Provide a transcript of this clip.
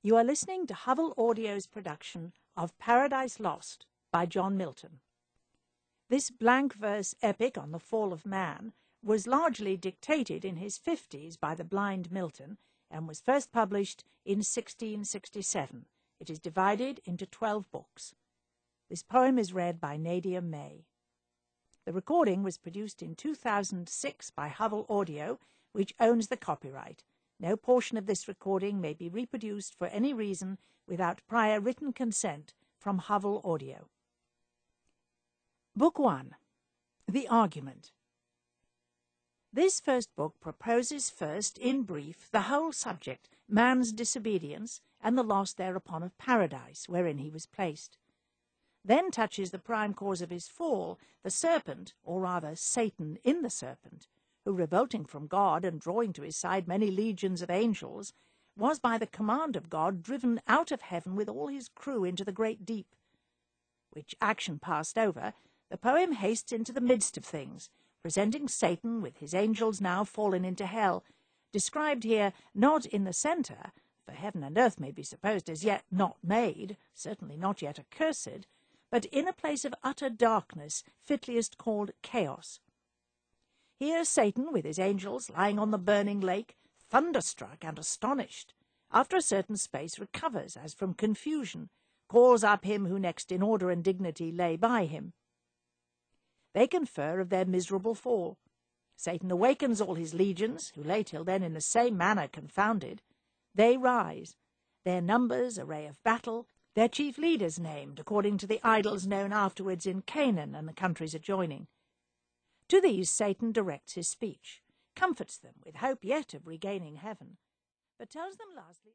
You are listening to Hovell Audio's production of Paradise Lost by John Milton. This blank verse epic on the fall of man was largely dictated in his 50s by the blind Milton and was first published in 1667. It is divided into 12 books. This poem is read by Nadia May. The recording was produced in 2006 by Hovell Audio, which owns the copyright. No portion of this recording may be reproduced for any reason without prior written consent from Hovell Audio. Book 1. The Argument. This first book proposes first, in brief, the whole subject, man's disobedience, and the loss thereupon of paradise, wherein he was placed. Then touches the prime cause of his fall, the serpent, or rather Satan in the serpent, who, revolting from God and drawing to his side many legions of angels, was by the command of God driven out of heaven with all his crew into the great deep. Which action passed over, the poem hastes into the midst of things, presenting Satan with his angels now fallen into hell, described here not in the centre, for heaven and earth may be supposed as yet not made, certainly not yet accursed, but in a place of utter darkness, fitliest called chaos. Here Satan, with his angels, lying on the burning lake, thunderstruck and astonished, after a certain space recovers as from confusion, calls up him who next in order and dignity lay by him. They confer of their miserable fall. Satan awakens all his legions, who lay till then in the same manner confounded. They rise, their numbers array of battle, their chief leaders named, according to the idols known afterwards in Canaan and the countries adjoining. To these Satan directs his speech, comforts them with hope yet of regaining heaven, but tells them lastly